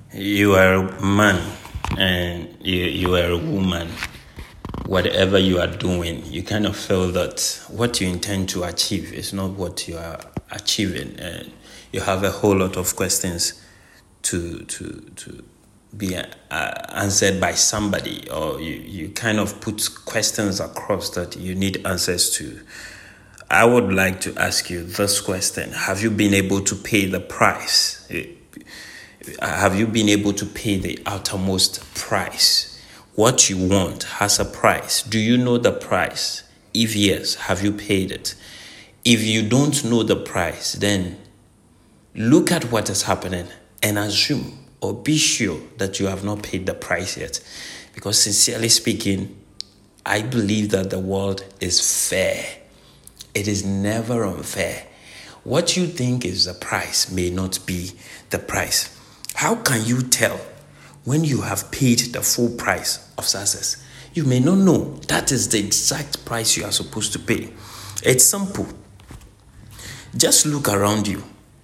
You are a man and you are a woman. Whatever you are doing, you kind of feel that what you intend to achieve is not what you are achieving, and you have a whole lot of questions to be answered by somebody, or you kind of put questions across that you need answers to. I would like to ask you this question: have you been able to pay the price? Have you been able to pay the outermost price? What you want has a price. Do you know the price? If yes, have you paid it? If you don't know the price, then look at what is happening and assume or be sure that you have not paid the price yet. Because sincerely speaking, I believe that the world is fair. It is never unfair. What you think is the price may not be the price. How can you tell when you have paid the full price of success? You may not know that is the exact price you are supposed to pay. It's simple. Just look around you.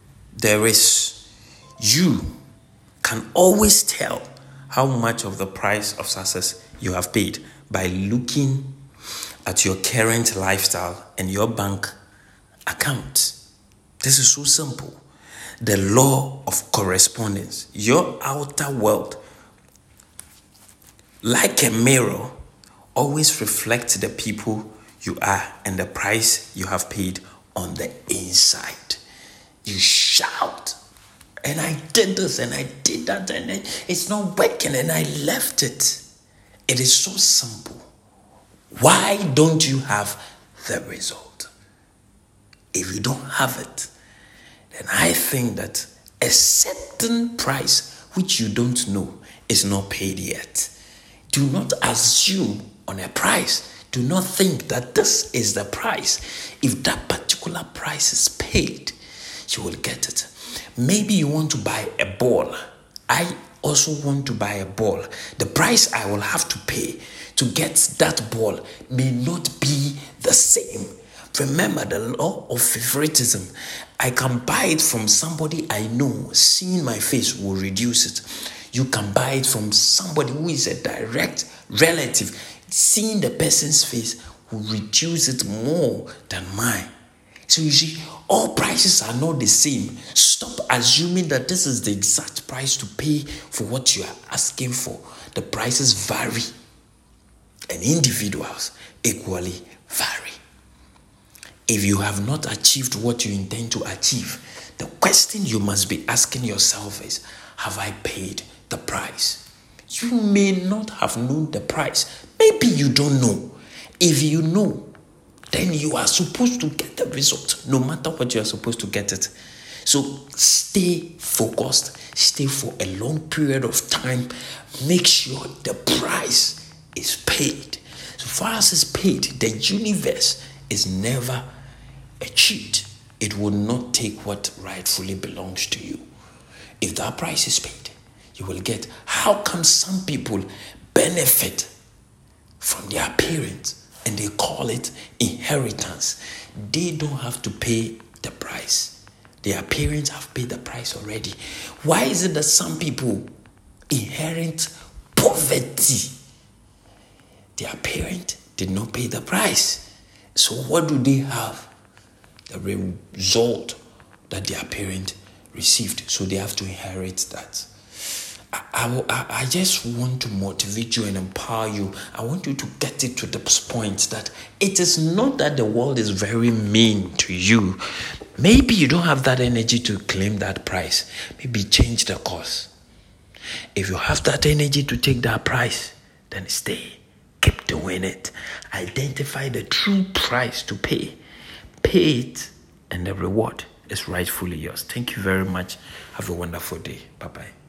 You can always tell how much of the price of success you have paid by looking at your current lifestyle and your bank account. This is so simple. The law of correspondence. Your outer world, like a mirror, always reflects the people you are and the price you have paid on the inside. You shout, and I did this and I did that, and it's not working, and I left it. It is so simple. Why don't you have the result? If you don't have it, then I think that a certain price which you don't know is not paid yet. Do not assume on a price. Do not think that this is the price. If that particular price is paid, you will get it. Maybe you want to buy a ball. I also want to buy a ball. The price I will have to pay to get that ball may not be the same. Remember the law of favoritism. I can buy it from somebody I know. Seeing my face will reduce it. You can buy it from somebody who is a direct relative. Seeing the person's face will reduce it more than mine. So you see, all prices are not the same. Stop assuming that this is the exact price to pay for what you are asking for. The prices vary, and individuals equally vary. If you have not achieved what you intend to achieve, the question you must be asking yourself is, have I paid the price? You may not have known the price. Maybe you don't know. If you know, then you are supposed to get the result, no matter what you are supposed to get it. So stay focused, stay for a long period of time. Make sure the price is paid. So far as it's paid, the universe is never a cheat. It will not take what rightfully belongs to you. If that price is paid, you will get. How come some people benefit from their parents and they call it inheritance? They don't have to pay the price. Their parents have paid the price already. Why is it that some people inherit poverty? Their parent did not pay the price. So what do they have? The result that their parent received. So they have to inherit that. I just want to motivate you and empower you. I want you to get it to this point that it is not that the world is very mean to you. Maybe you don't have that energy to claim that price. Maybe change the course. If you have that energy to take that price, then stay. Keep doing it. Identify the true price to pay. Pay it, and the reward is rightfully yours. Thank you very much. Have a wonderful day. Bye-bye.